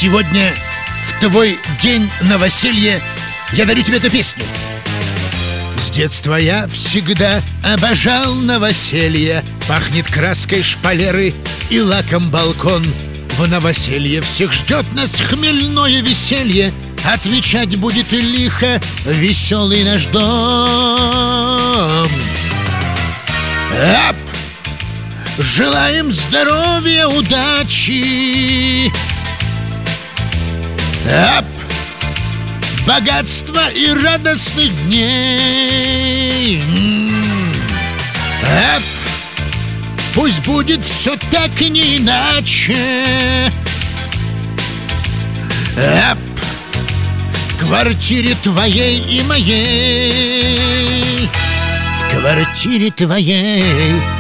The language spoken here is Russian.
Сегодня, в твой день новоселья, я дарю тебе эту песню. С детства я всегда обожал новоселье. Пахнет краской шпалеры и лаком балкон. В новоселье всех ждет нас хмельное веселье. Отвечать будет лихо веселый наш дом. Ап! Желаем здоровья, удачи. Ап! Богатства и радостных дней. Ап! Пусть будет все так и не иначе. Ап! В квартире твоей и моей, в квартире твоей